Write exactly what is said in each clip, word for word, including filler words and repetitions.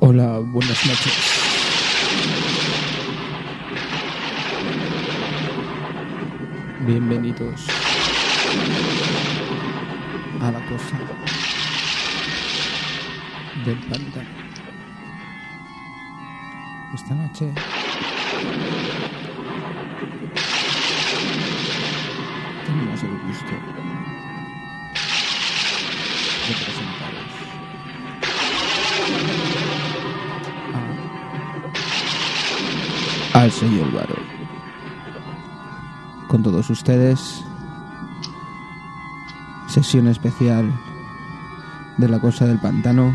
Hola, buenas noches. Bienvenidos a la cosa del pantano. Esta noche tenemos el gusto de presentaros a, al señor Varo. Con todos ustedes, sesión especial de la cosa del pantano.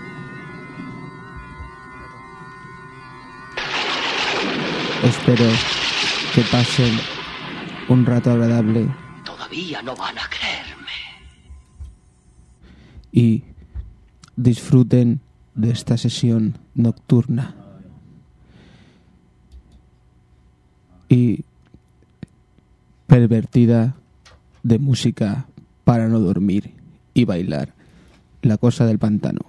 Espero que pasen un rato agradable. Todavía no van a creerme. Y disfruten de esta sesión nocturna. Y pervertida de música para no dormir y bailar. La cosa del pantano.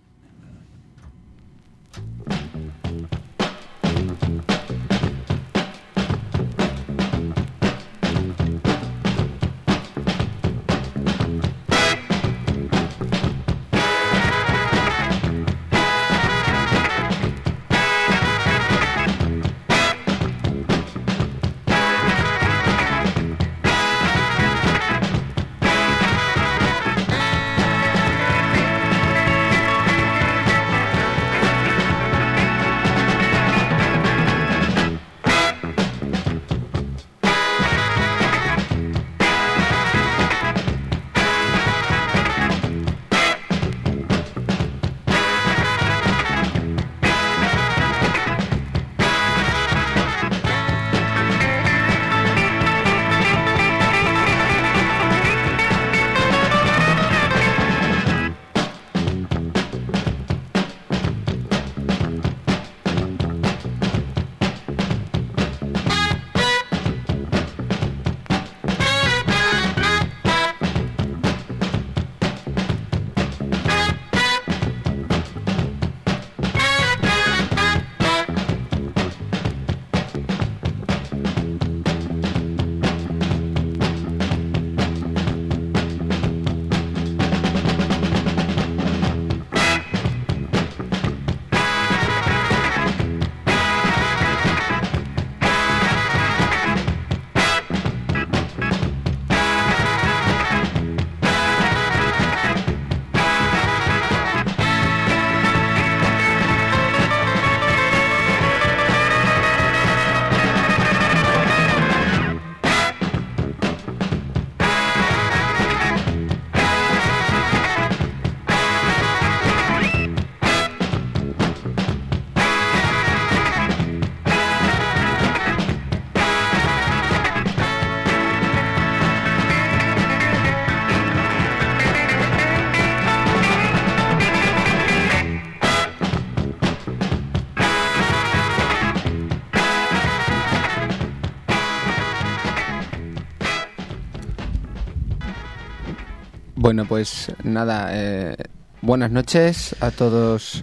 Bueno, pues nada, eh, buenas noches a todos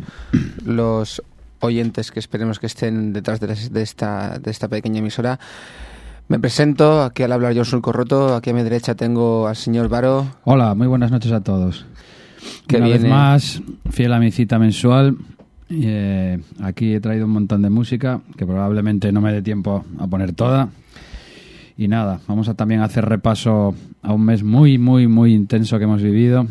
los oyentes que esperemos que estén detrás de, la, de, esta, de esta pequeña emisora. Me presento, aquí al hablar yo soy Corroto, aquí a mi derecha tengo al señor Varo. Hola, muy buenas noches a todos. Que Una viene... vez más, fiel a mi cita mensual, eh, aquí he traído un montón de música que probablemente no me dé tiempo a poner toda. Y nada, vamos a también hacer repaso a un mes muy, muy, muy intenso que hemos vivido.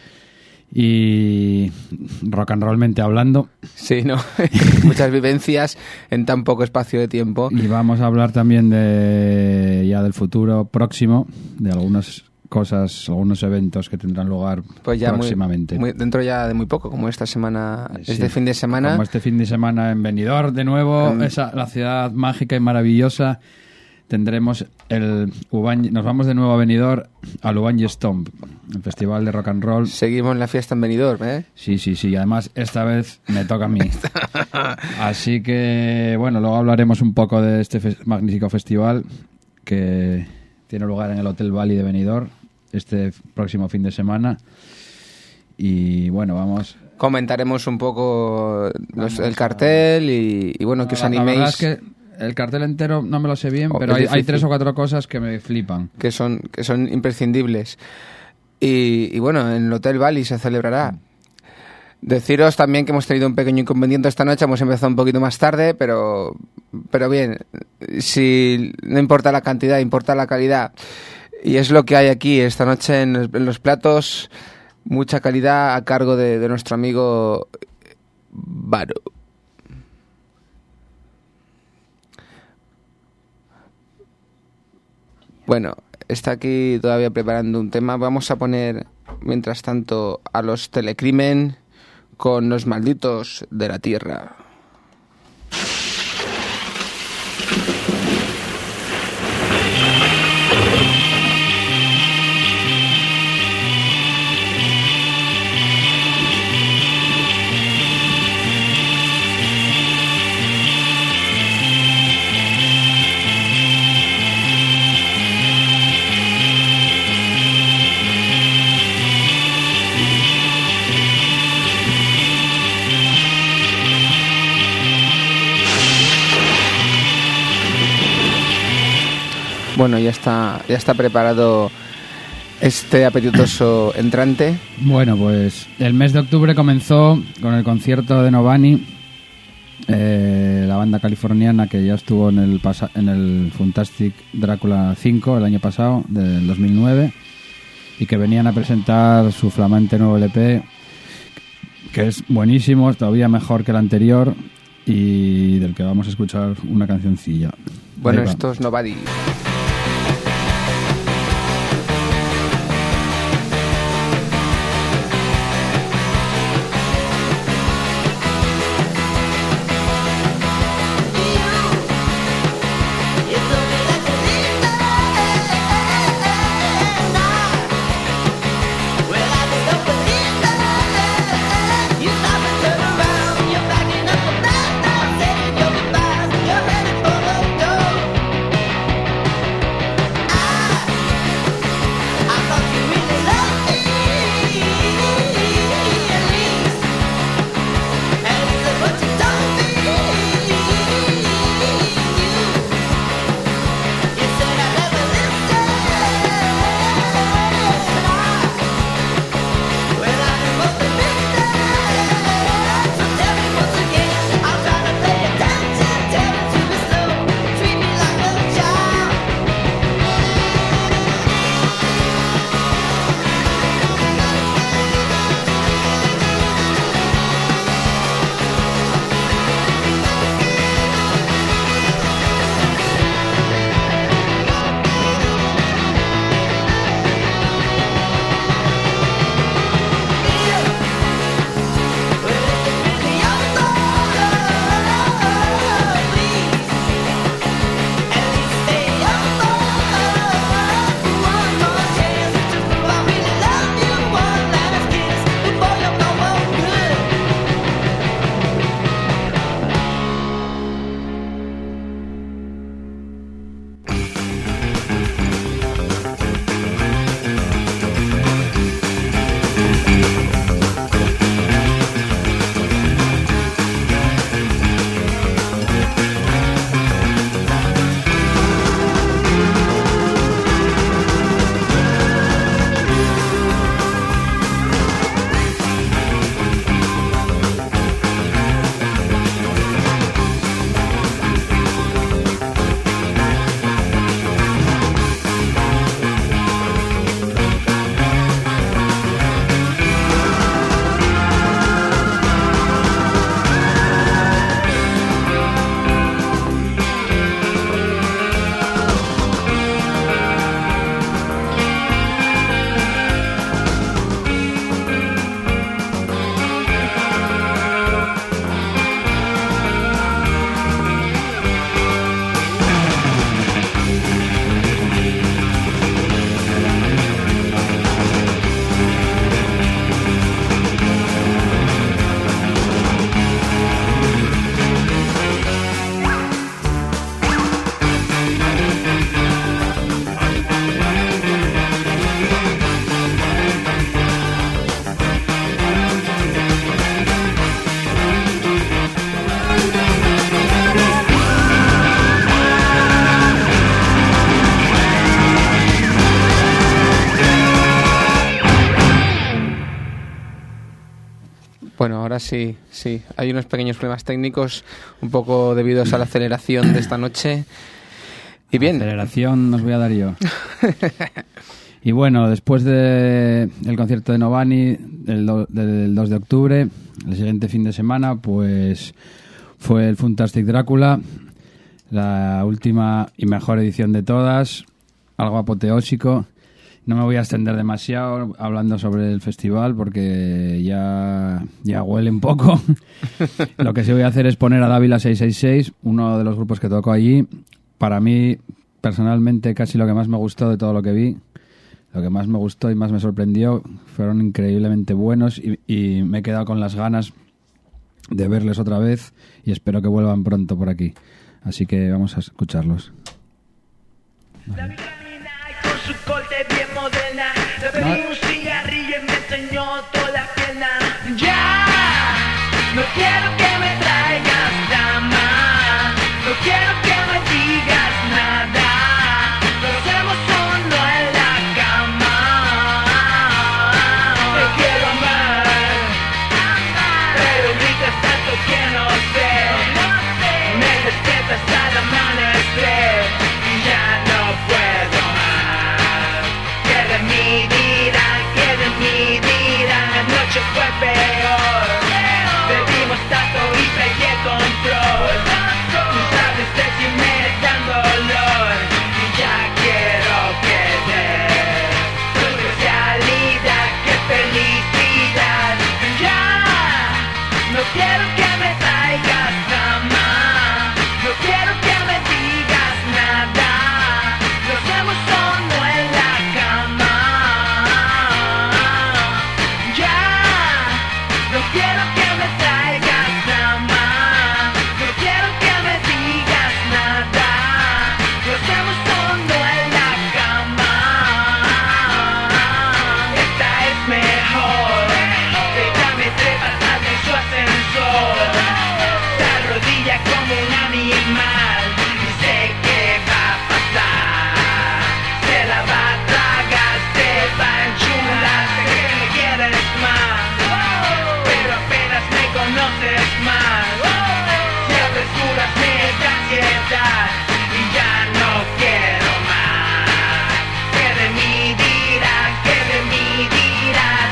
Y rock and rollmente hablando. Sí, ¿no? Muchas vivencias en tan poco espacio de tiempo. Y vamos a hablar también de ya del futuro próximo, de algunas cosas, algunos eventos que tendrán lugar pues ya próximamente. Muy, muy, dentro ya de muy poco, como esta semana, Sí, este fin de semana. Como este fin de semana en Benidorm, de nuevo, um, esa, la ciudad mágica y maravillosa. Tendremos el Ubañe, nos vamos de nuevo a Benidorm al Ubañe Stomp, el festival de rock and roll. Seguimos en la fiesta en Benidorm, ¿eh? Sí, sí, sí. Además, esta vez me toca a mí. Así que, bueno, luego hablaremos un poco de este fe- magnífico festival que tiene lugar en el Hotel Valley de Benidorm este próximo fin de semana. Y, bueno, vamos comentaremos un poco los, el cartel y, y bueno, que os animéis. La verdad es que el cartel entero no me lo sé bien, oh, pero hay, hay tres o cuatro cosas que me flipan. Que son, que son imprescindibles. Y, y bueno, en el Hotel Bali se celebrará. Deciros también que hemos tenido un pequeño inconveniente esta noche, hemos empezado un poquito más tarde, pero, pero bien, si no importa la cantidad, importa la calidad. Y es lo que hay aquí esta noche en, en los platos, mucha calidad a cargo de, de nuestro amigo Varo. Bueno, está aquí todavía preparando un tema. Vamos a poner, mientras tanto, a los Telecrimen con Los Malditos de la Tierra. Bueno, ya está, ya está preparado este apetitoso entrante. Bueno, pues el mes de octubre comenzó con el concierto de Novani, eh, la banda californiana que ya estuvo en el, pasa- en el Fantastic Drácula cinco el año pasado, del dos mil nueve, y que venían a presentar su flamante nuevo L P, que es buenísimo, todavía mejor que el anterior, y del que vamos a escuchar una cancioncilla. Bueno, esto es Nobody. You're headed for the door. ahora sí, sí. Hay unos pequeños problemas técnicos, un poco debidos a la aceleración de esta noche. Y bien. Aceleración nos voy a dar yo. Y bueno, después del de concierto de Novani del, do, del dos de octubre, el siguiente fin de semana, pues fue el Fantastic Drácula, la última y mejor edición de todas, algo apoteósico. No me voy a extender demasiado hablando sobre el festival porque ya, ya huele un poco. Lo que sí voy a hacer es poner a Dávila seis seis seis, uno de los grupos que tocó allí. Para mí, personalmente, casi lo que más me gustó de todo lo que vi. Lo que más me gustó y más me sorprendió, fueron increíblemente buenos y, y me he quedado con las ganas de verles otra vez y espero que vuelvan pronto por aquí. Así que vamos a escucharlos. Vale. Con su corte bien moderna, le pedí un cigarrillo y me enseñó toda la pierna. Ya, no quiero que me traigas nada, no quiero que me digas nada. Lo hacemos solo en la cama. Te quiero amar, pero gritas tanto que no sé. Me despiertas al amanecer y ya no puedo más. Que de mi vida, que de mi vida, la noche fue peor. Bebimos tanto y perdí el control. Tú sabes de si me dan dolor y ya quiero que des tu especialidad, que felicidad. Ya, no quiero que me traigas nada más, no quiero que me digas nada. Lo hacemos solo en la cama. Ya, no quiero que me traigas nada más, no quiero que me digas nada. Lo hacemos solo en la cama. Esta es mejor. Déjame trepar en su ascensor. Se arrodilla como un animal y sé que va a pasar. Se la va a tragar, se va a enchular. Sé que me quieres más, pero apenas me conoces más. Si apresuras me da ansiedad y ya no quiero más. Que de mí dirás, que de mí dirás.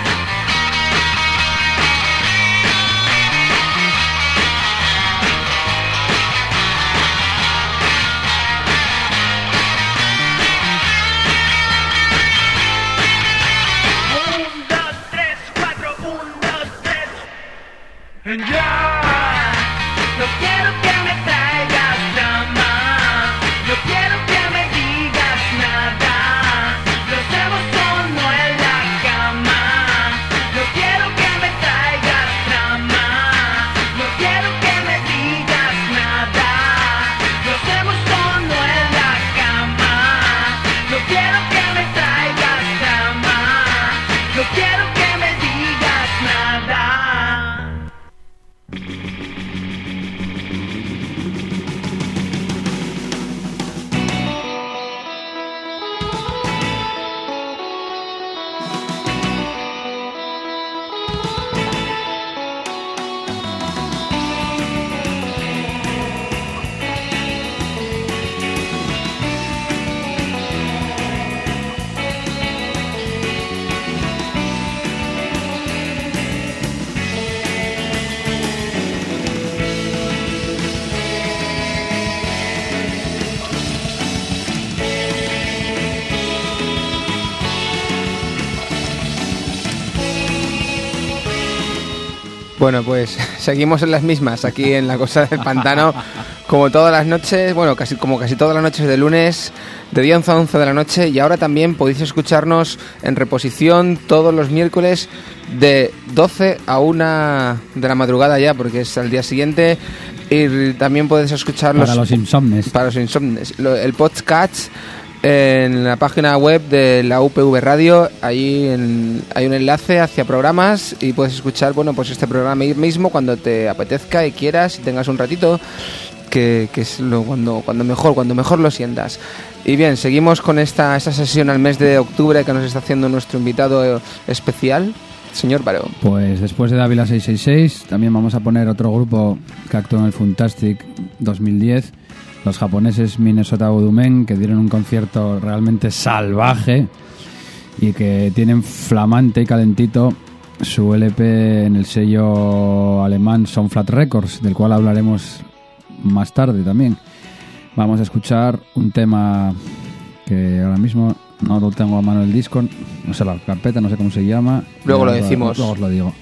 Un, dos, tres, cuatro, un, dos, tres. Ya, no quiero que me traigas nada, no quiero que me digas nada. Lo hacemos solo en la cama. No quiero que me traigas nada, no quiero que me digas nada. Lo hacemos solo en la cama. No quiero que me traigas nada, no quiero que me digas nada. Bueno, pues seguimos en las mismas, aquí en la Cosa del Pantano, como todas las noches, bueno, casi como casi todas las noches de lunes, de diez a once de la noche, y ahora también podéis escucharnos en reposición todos los miércoles de doce a una de la madrugada ya, porque es al día siguiente, y también podéis escucharlos... Para los insomnes. Para los insomnes. El podcast... En la página web de la U P V Radio, ahí en, hay un enlace hacia programas y puedes escuchar, bueno, pues este programa mismo cuando te apetezca y quieras y tengas un ratito, que, que es lo cuando cuando mejor, cuando mejor lo sientas. Y bien, seguimos con esta, esta sesión al mes de octubre que nos está haciendo nuestro invitado especial. Señor Baró. Pues después de Dávila seiscientos sesenta y seis también vamos a poner otro grupo que actuó en el Funtastic dos mil diez, los japoneses Minnesota Voodoo Men, que dieron un concierto realmente salvaje y que tienen flamante y calentito su L P en el sello alemán Soundflat Records, del cual hablaremos más tarde también. Vamos a escuchar un tema que ahora mismo no lo tengo a mano el disco, no sé la carpeta, no sé cómo se llama. Luego lo decimos. Luego os lo digo.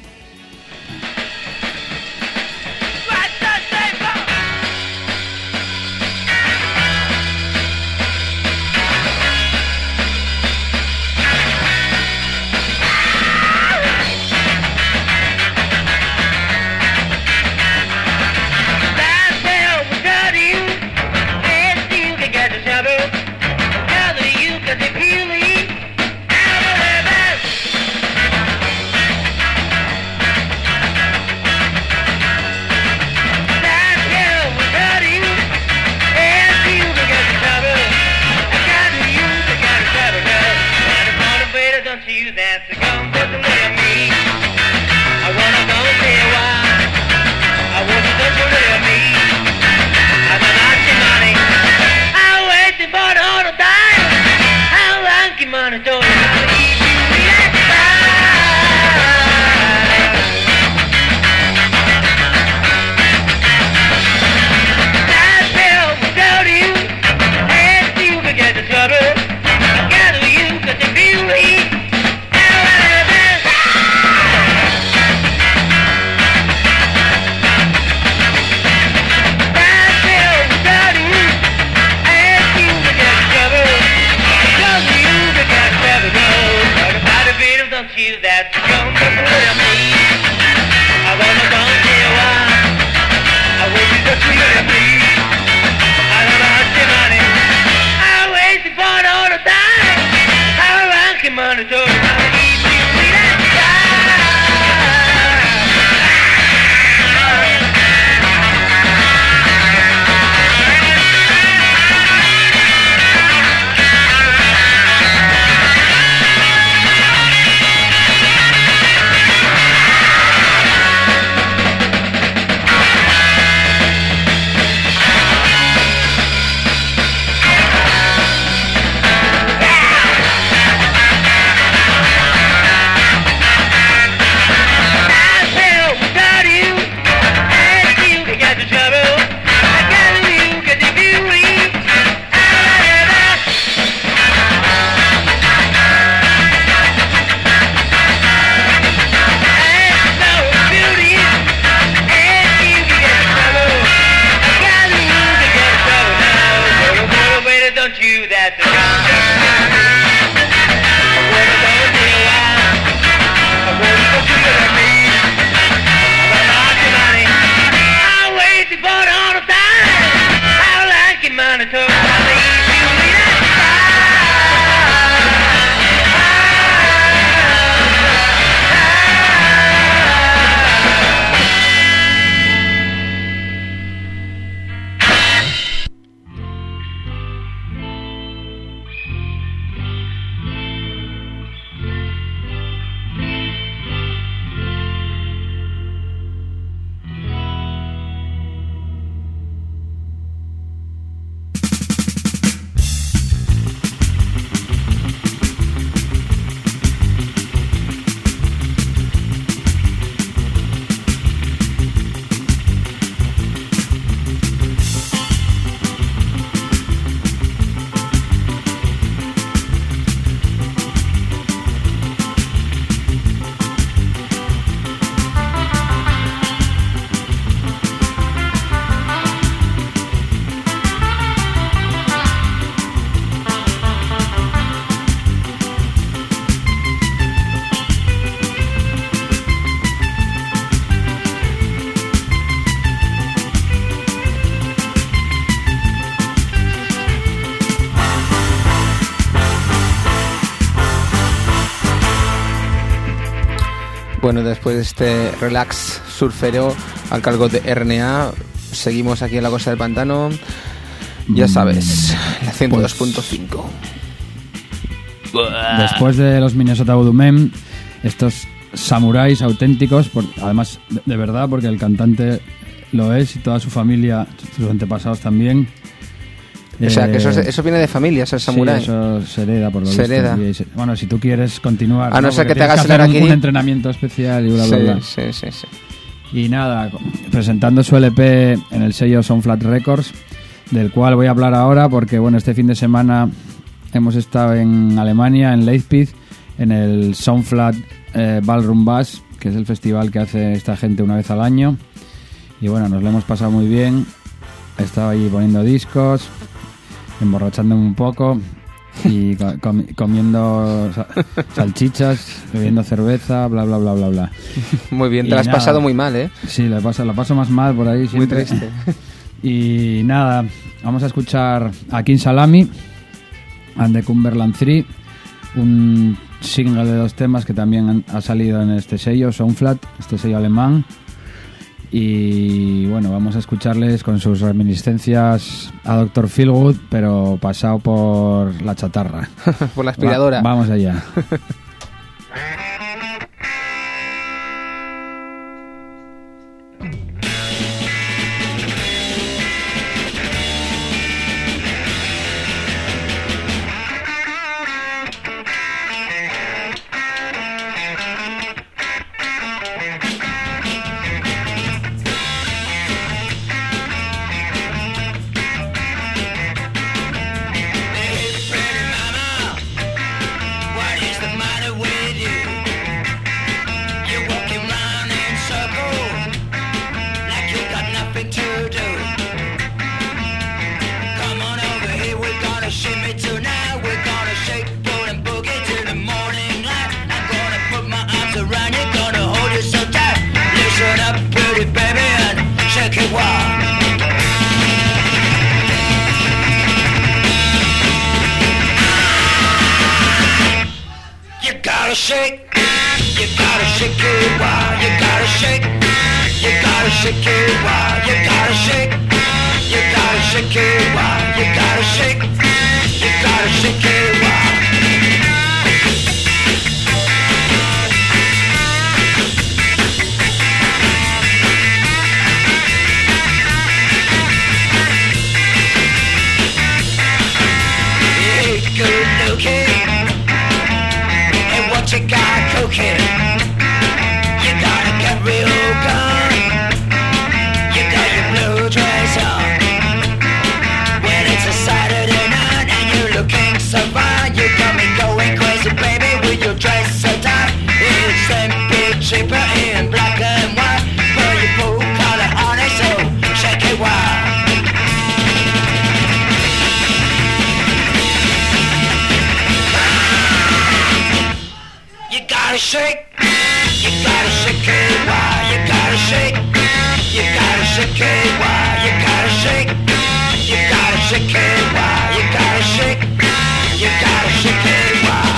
Bueno, después de este relax surfero al cargo de R N A, seguimos aquí en la Costa del Pantano. Ya sabes, la ciento dos punto cinco. Después de los Minnesota Voodoo Men, estos samuráis auténticos, por, además de, de verdad, porque el cantante lo es y toda su familia, sus antepasados también. O sea, que eso, Eh, eso viene de familia, ser samurái. Sí, eso se hereda por lo Se visto. hereda. Y se- bueno, si tú quieres continuar, A no ser Porque que te tienes hagas el hacer un, harakiri. un entrenamiento especial y bla, bla, bla. Sí, sí, sí, sí. Y nada, presentando su L P en el sello Soundflat Records, del cual voy a hablar ahora porque, bueno, este fin de semana hemos estado en Alemania, en Leipzig, en el Soundflat eh, Ballroom Bass, que es el festival que hace esta gente una vez al año. Y bueno, nos lo hemos pasado muy bien. He estado allí poniendo discos, emborrachándome un poco y co- comi- comiendo sa- salchichas, bebiendo cerveza, bla, bla, bla, bla, bla. Muy bien, Y te lo has nada. pasado muy mal, ¿eh? Sí, la paso, la paso más mal por ahí Muy siempre. triste. Y nada, vamos a escuchar a King Salami and the Cumberland Three, un single de dos temas que también han- ha salido en este sello, Soundflat, este sello alemán. Y bueno, vamos a escucharles con sus reminiscencias a doctor Feelgood, pero pasado por la chatarra. Por la aspiradora. Va- vamos allá. What is the matter with you? You're walking round in circles like you got nothing to do. Come on over here, we're gonna shimmy tonight. We're gonna shake, roll and boogie till the morning light. I'm gonna put my arms around you, gonna hold you so tight. Listen up, pretty baby, and shake it wild. You gotta shake, you gotta shake it wild. You gotta shake, you gotta shake it wild. You gotta shake, you gotta shake it wild. You gotta shake, you gotta shake it wild. Hey, good looking. And what you got cooking? You gotta get real gun. You got your blue dress on. When it's a Saturday night and you're looking so fine, you got me going crazy, baby, with your dress so tight. It's simply cheaper in black and white, but you full color on it, so shake it wild. You gotta shake, you gotta shake it wild. You gotta shake, you gotta shake it wild. You gotta shake, you gotta shake it wild. You gotta shake, you gotta shake it wild.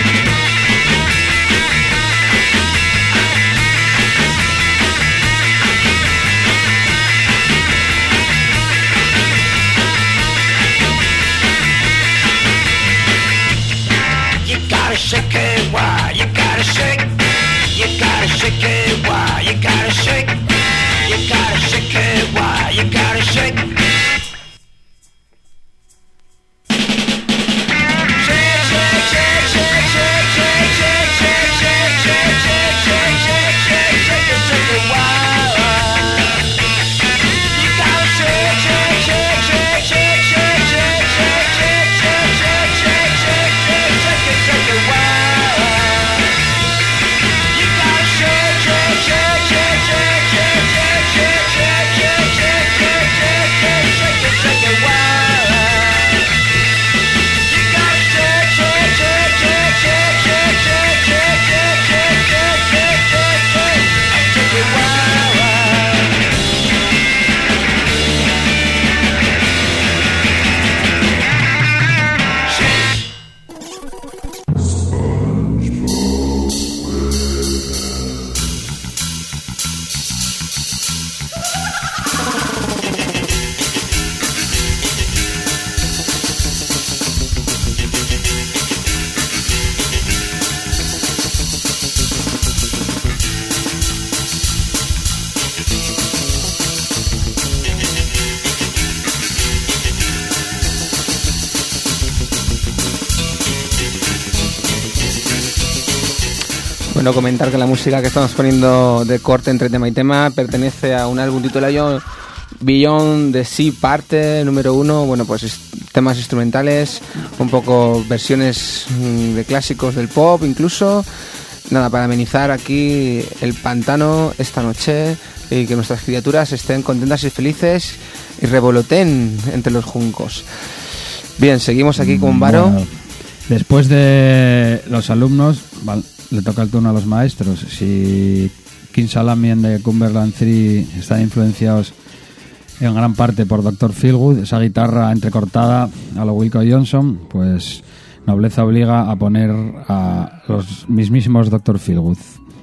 You gotta shake it wild. You gotta shake. You gotta shake it wild. You gotta shake. You gotta shake it wild. You gotta shake. Shake, shake, shake, shake, shake, shake, shake, shake, shake, shake, shake, shake, shake, shake, shake it, shake it wild. You gotta shake, shake, shake, shake, shake, shake, shake, shake, shake, shake, shake, shake, shake, shake, shake it, shake it wild. You gotta shake, shake. Bueno, comentar que la música que estamos poniendo de corte entre tema y tema pertenece a un álbum titulado Beyond the Sea parte número uno. Bueno, pues temas instrumentales, un poco versiones de clásicos del pop incluso. Nada, para amenizar aquí el pantano esta noche y que nuestras criaturas estén contentas y felices y revoloten entre los juncos. Bien, seguimos aquí con Varo. Bueno, después de los alumnos, vale, le toca el turno a los maestros. Si King Salamien de Cumberland tres están influenciados en gran parte por doctor Feelgood, esa guitarra entrecortada a lo Wilco Johnson, pues nobleza obliga a poner a los mismísimos doctor Feelgood.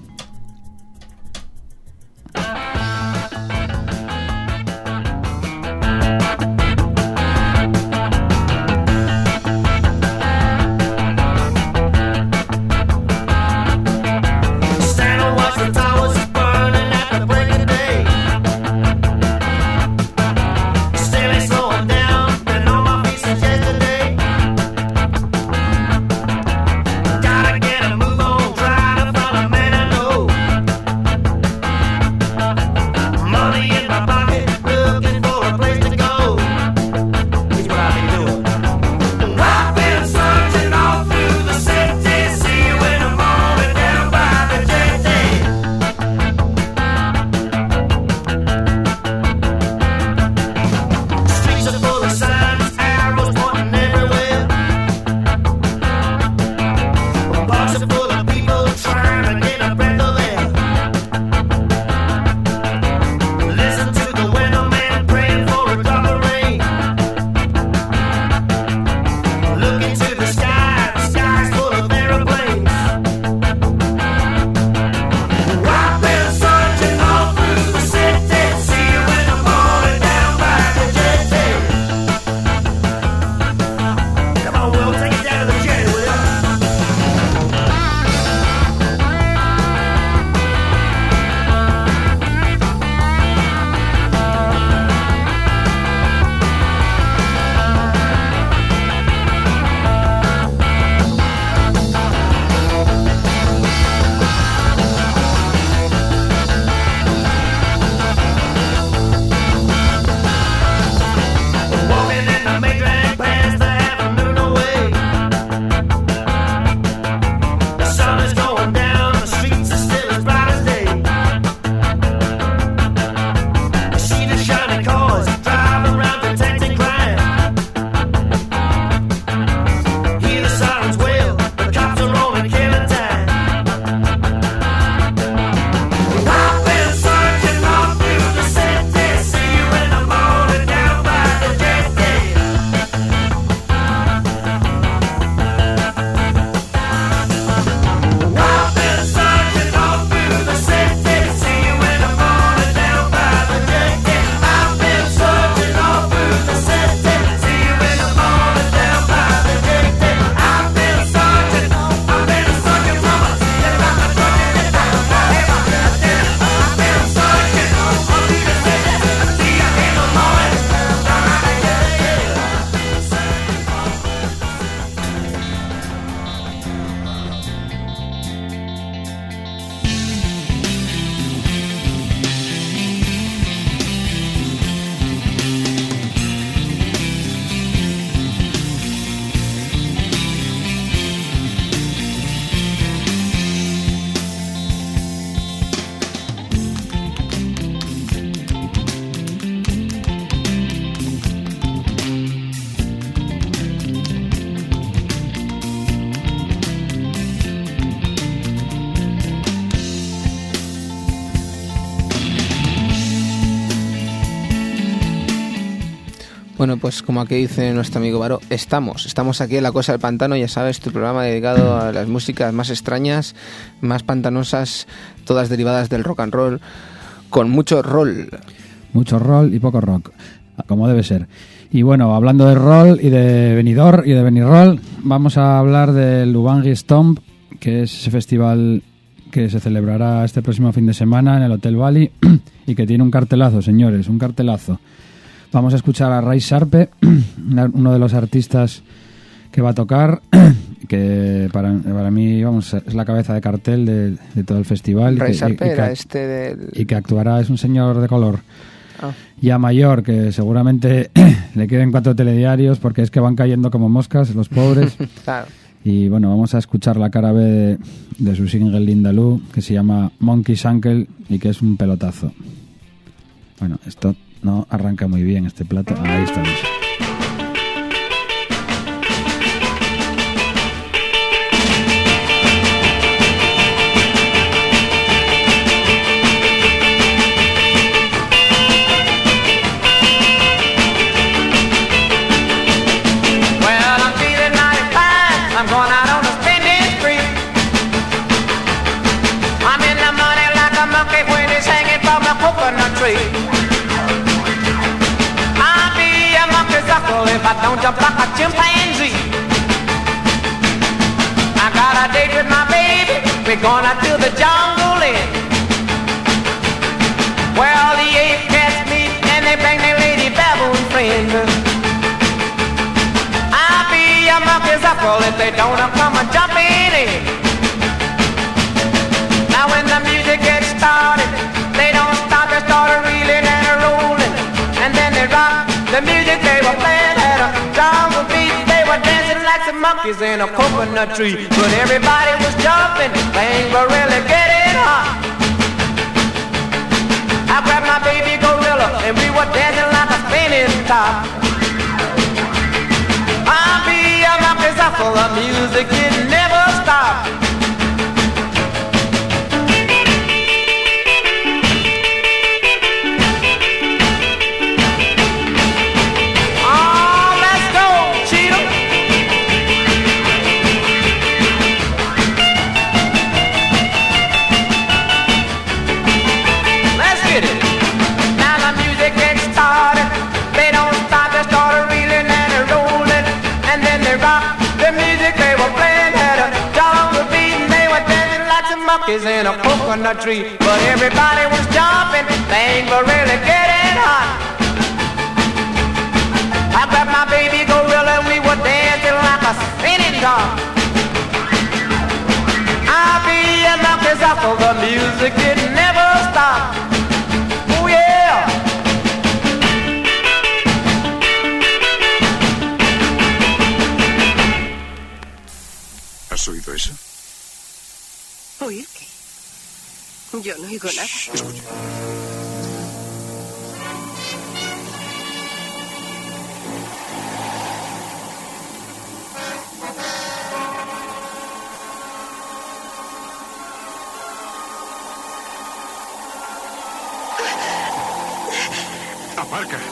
Bueno, pues como aquí dice nuestro amigo Varo, estamos, estamos aquí en La Cosa del Pantano, ya sabes, tu programa dedicado a las músicas más extrañas, más pantanosas, todas derivadas del rock and roll, con mucho roll. Mucho roll y poco rock, como debe ser. Y bueno, hablando de roll y de venidor y de venirroll, vamos a hablar del Ubangi Stomp, que es ese festival que se celebrará este próximo fin de semana en el Hotel Valley y que tiene un cartelazo, señores, un cartelazo. Vamos a escuchar a Ray Sharpe, uno de los artistas que va a tocar, que para, para mí, vamos, es la cabeza de cartel de, de todo el festival. Ray y que, Sharpe y, y era que, este del... y que actuará, es un señor de color. Ah. Ya mayor, que seguramente le queden cuatro telediarios porque es que van cayendo como moscas los pobres. Claro. Y bueno, vamos a escuchar la cara B de, de su single Linda Lou, que se llama Monkey's Uncle y que es un pelotazo. Bueno, esto no arranca muy bien este plato. Ahí estamos. I'm going out on a spending spree. I'm in the money like a monkey when it's hanging from a coconut tree. I'll be a monkey's uncle if I don't jump like a chimpanzee. I got a date with my baby, we're going out to the jungle in. Well, the ape cats meet and they bring their lady baboon friend. A monkey's uncle if they don't come and jumping in. Now when the music gets started, they don't stop, they start reeling and a rolling, and then they rock the music they were playing at a jungle beat. They were dancing like some monkeys in a coconut tree, but everybody was jumping, things were really getting hot. I grabbed my baby gorilla and we were dancing like a spinning top. I'll be a monkey's uncle, the music it never stops. Oh, let's go, Cheetah. Let's get it. Now the music gets started. They don't stop, they start reeling and rolling. And then they rock the music they were playing at a jungle beat, and they were dancing like some monkeys in a coconut tree. But everybody was jumping, things were really getting hot. I grabbed my baby gorilla and we were dancing like a spinning top. I'll be a monkey's uncle, the music it never stops. Oh yeah. ¿Has oído eso? ¿Oír qué? Yo no oigo nada. Escucha. Aparca.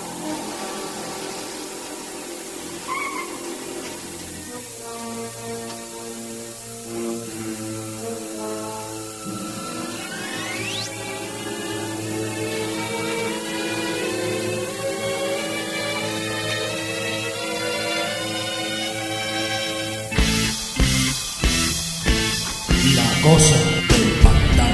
La cosa del pantano.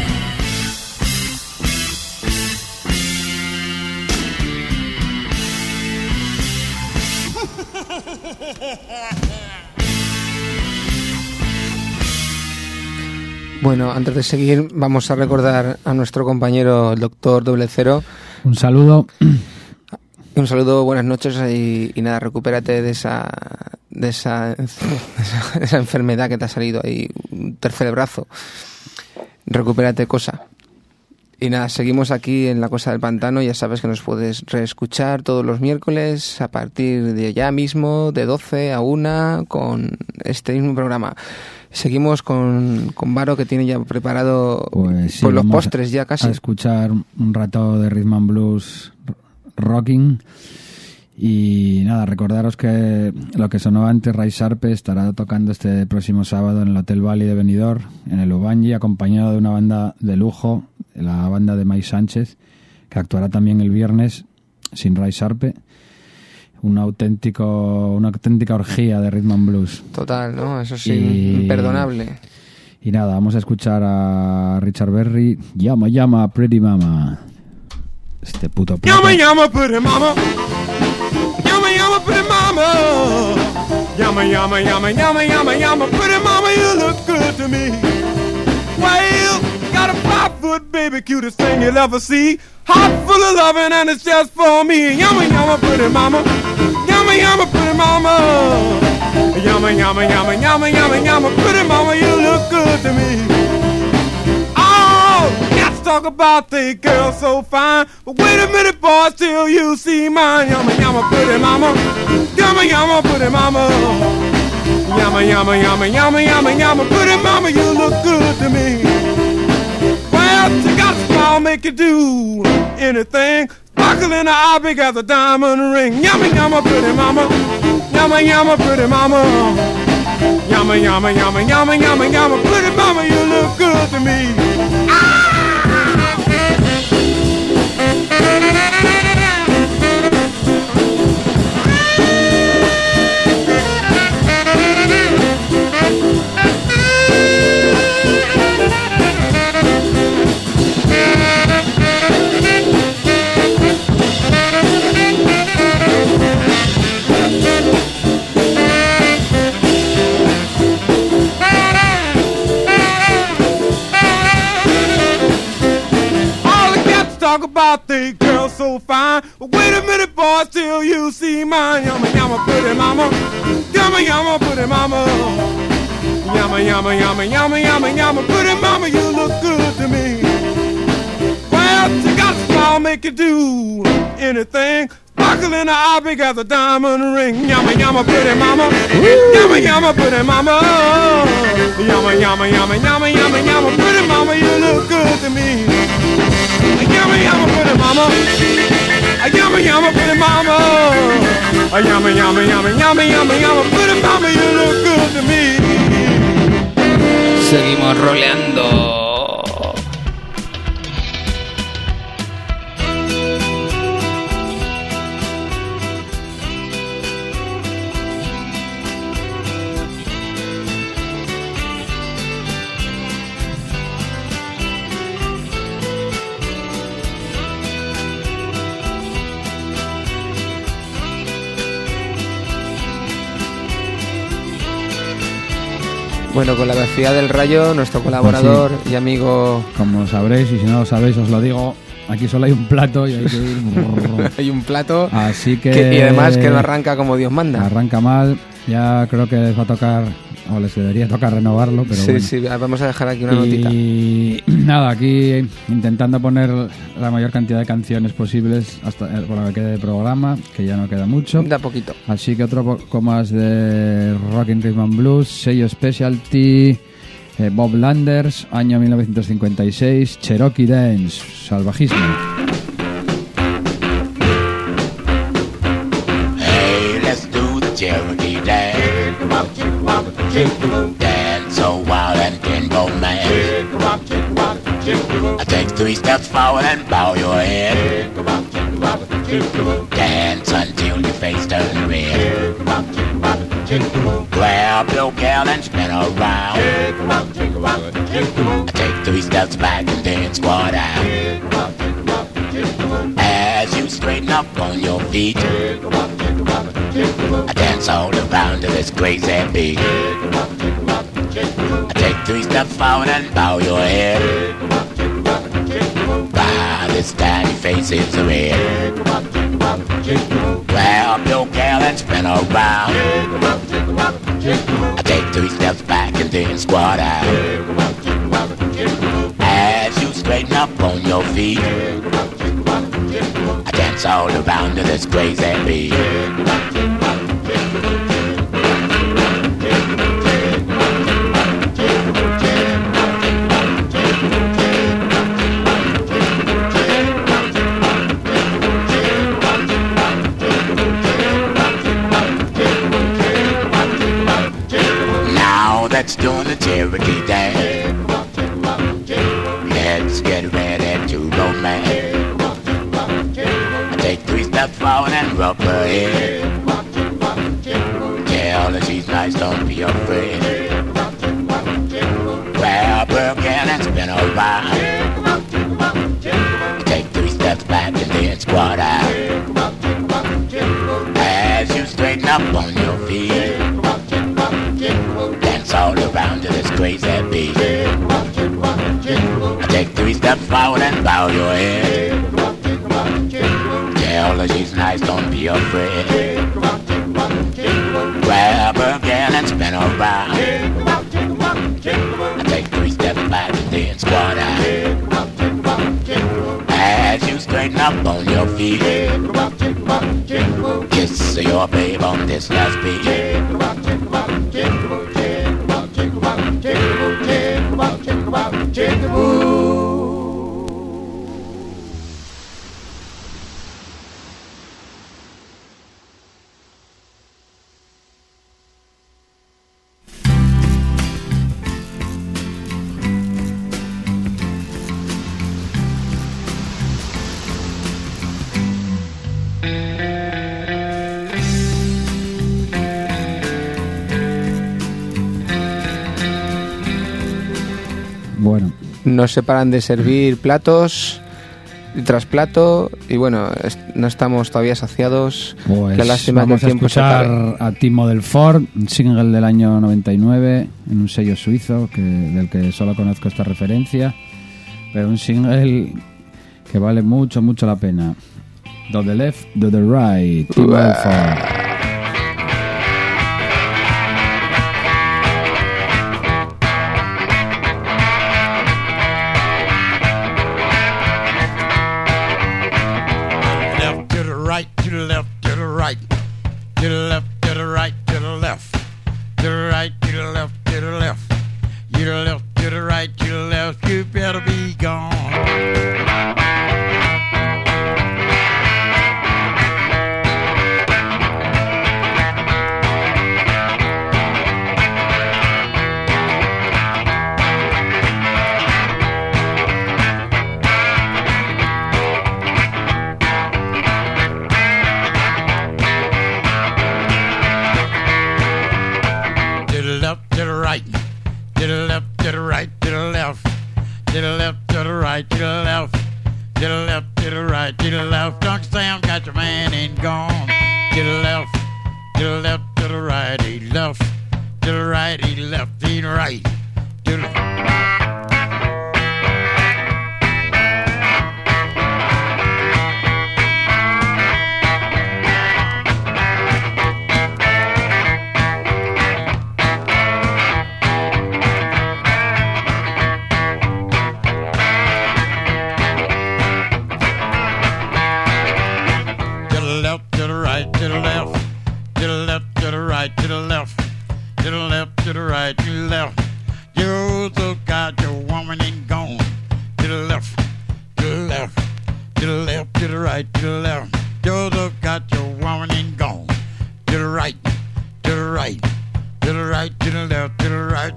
Bueno, antes de seguir, vamos a recordar a nuestro compañero el doctor Doble Cero. Un saludo. Un saludo, buenas noches y, y nada, recupérate de esa, de esa, de esa, de esa enfermedad que te ha salido ahí, un tercer brazo. Recupérate, cosa. Y nada, seguimos aquí en La Cosa del Pantano. Ya sabes que nos puedes reescuchar todos los miércoles a partir de ya mismo, de doce a una, con este mismo programa. Seguimos con, con Varo, que tiene ya preparado Pues sí, por los vamos postres ya casi. A escuchar un rato de Rhythm and Blues rocking. Y nada, recordaros que lo que sonó antes, Ray Sharpe, estará tocando este próximo sábado en el Hotel Valley de Benidorm, en el Ubangi, acompañado de una banda de lujo, la banda de Mike Sánchez, que actuará también el viernes sin Ray Sharpe. Un auténtico, una auténtica orgía de Rhythm and Blues. Total, ¿no? Eso sí, Y- imperdonable. Y nada, vamos a escuchar a Richard Berry. Llama, llama, Pretty Mama. Este puto plato. Llama, llama, pretty mama. Llama, llama, pretty mama. Yama, yama, yama, yama, yama, yama, pretty mama, you look good to me. Well, got a five-foot baby, cutest thing you'll ever see. Heart full of loving and it's just for me. Yama, yama, pretty mama. Yama, yama, pretty mama. Yama, yama, yama, yama, yama, yama, pretty mama, you look good to me. Oh, let's talk about the girl so fine. But wait a minute, boys, till you see mine. Yama, yama, pretty mama. Yama, yama, pretty mama. Yama, yama, yama, yama, yama, yama, pretty mama, you look good to me. Well, you got a smile, make you do anything. Sparkle in the eye, big as a diamond ring. Yama, yama, pretty mama. Yama, yama, pretty mama. Yama, yama, yama, yama, yama, yama, pretty mama, you look good to me. Ah! Talk about the girl so fine. But wait a minute, boys, till you see mine. Yama, yama, pretty mama. Yama, yama, pretty mama. Yama, yama, yama, yama, yama, yama, pretty mama, you look good to me. Well, you got a smile, make you do anything. Sparkle in the eye, big as a diamond ring. Yama, yama, pretty mama. Yama, yama, pretty mama. Yama, yama, yama, yama, yama, yama, pretty mama, you look good to me. Yama, yama, pretty mama. Yama, yama, pretty mama. Yama, yama, yama, yama, yama, yama, pretty mama, you look good to me. Seguimos roleando. Bueno, con la velocidad del rayo, nuestro colaborador pues sí. y amigo... Como sabréis, y si no lo sabéis os lo digo, aquí solo hay un plato y hay que ir... hay un plato Así que... que... Y además que no arranca como Dios manda. Arranca mal, ya creo que les va a tocar, o les debería tocar renovarlo, pero sí, bueno. Sí, vamos a dejar aquí una notita. Y nada, aquí intentando poner la mayor cantidad de canciones posibles hasta por lo que quede de programa, que ya no queda mucho. Da poquito. Así que otro poco más de Rock and Rhythm and Blues, sello Specialty, eh, Bob Landers, año mil novecientos cincuenta y seis, Cherokee Dance, salvajismo. Hey, let's do the Cherokee Dance. Dance so wild and pinball man. I take three steps forward and bow your head. Dance until your face turns red. Grab your gal and spin around. I take three steps back and then squat out. As you straighten up on your feet, I dance all around to this crazy beat. I take three steps forward and bow your head. By this time your face is red. Grab your gal and spin around. I take three steps back and then squat out. As you straighten up on your feet, I dance all around to this crazy beat. Now that's doing the Cherokee Dance. Let's get ready to romance. I take three steps forward and rub her head. Tell her she's nice, don't be afraid. Grab her again and spin around. Take three steps back and then squat out. As you straighten up on your feet, ways that be. Take three steps forward and bow your head. Tell her she's nice, don't be afraid. Grab her girl and spin her round. Take three steps back and then squat out. As you straighten up on your feet, kiss your babe on this last beat. Bueno. Nos separan de servir platos tras plato y bueno, est- no estamos todavía saciados. Pues La lástima vamos que el tiempo a se escuchar acabe. a Timo del Ford, un single del año noventa y nueve en un sello suizo que, del que solo conozco esta referencia, pero un single que vale mucho, mucho la pena. Do the left, do the right, Timo del Ford. Left to the right, to the left, to the right, to the left, to the right, to the left, to the right, to the left, to the left, to the left, to the right, to the left. You better be gone. To the left, to the right, to the left, to the right, to the left, to the left, to the right, to the left, to the left, to the right, to the left. Uncle Sam got your man and gone. To the left, to the left, to the right, he left, to the right, he left, he right, to the To the left, to the right, to the left, to the left, to the right, to the left, to the left, to the right, to the left. You also got your woman and gone. To the left, to the left, to the left, to the right, to the left. You also got your woman and gone. To the right, to the right, to the right, to the left, to the right.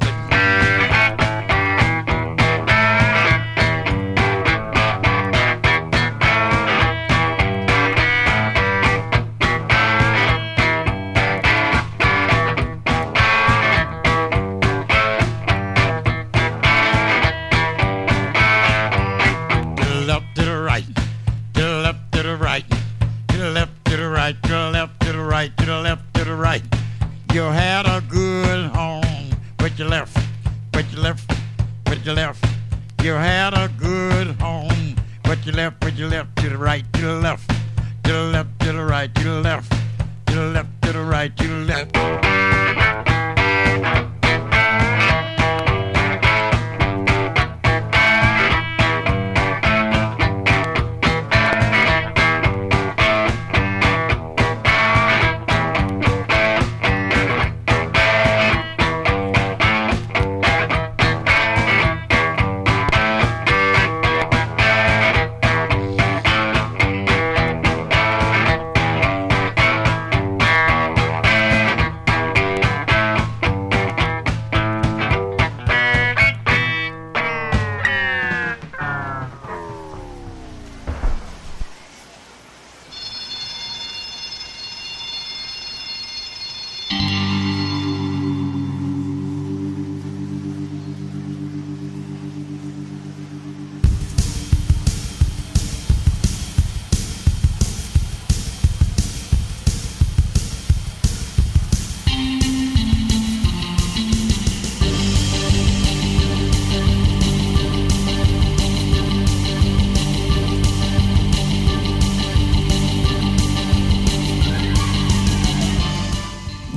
To the left, to the right, to the left, to the right, to the left, to the right, to the left, to the right, to the left, to the right. You had a good home, but you left, but you left, but you left. You had a good home, but you left, but you left, to the right, to the left, to the left, to the right, to the left, to the left, to the right, to the left.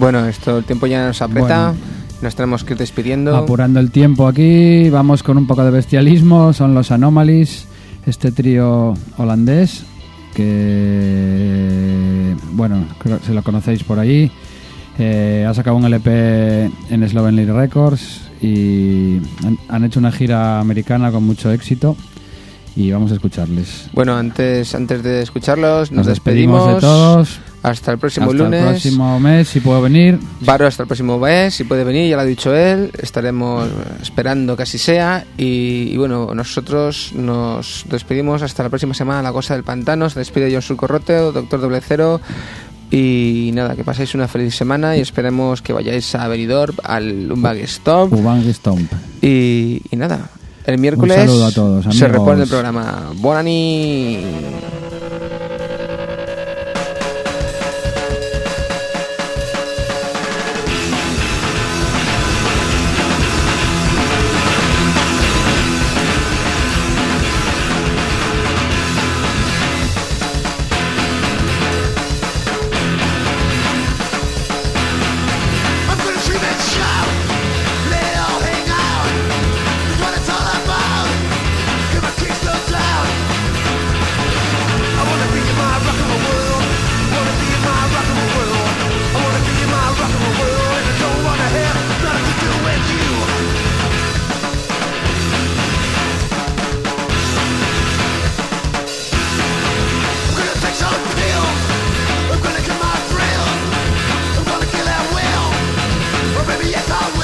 Bueno, esto el tiempo ya nos aprieta. Bueno. Nos tenemos que ir despidiendo. Apurando el tiempo aquí, vamos con un poco de bestialismo. Son los Anomalies, este trío holandés que, bueno, creo que se lo conocéis por ahí. Eh, ha sacado un L P en Slovenly Records y han, han hecho una gira americana con mucho éxito. Y vamos a escucharles. Bueno, antes antes de escucharlos, nos, nos despedimos, despedimos de todos. Hasta el próximo hasta lunes. Hasta el próximo mes, si puedo venir. Varo, hasta el próximo mes, si puede venir, ya lo ha dicho él. Estaremos esperando que así sea. Y, y bueno, nosotros nos despedimos hasta la próxima semana. La Cosa del Pantano. Se despide John Surcorrote, Doctor Doble Cero. Y nada, que paséis una feliz semana y esperemos que vayáis a Benidorm, al Umbag Stomp. Umbag Stomp. Y, y nada, el miércoles un saludo a todos, amigos. Se repone el programa. Bonani. Yes, I will.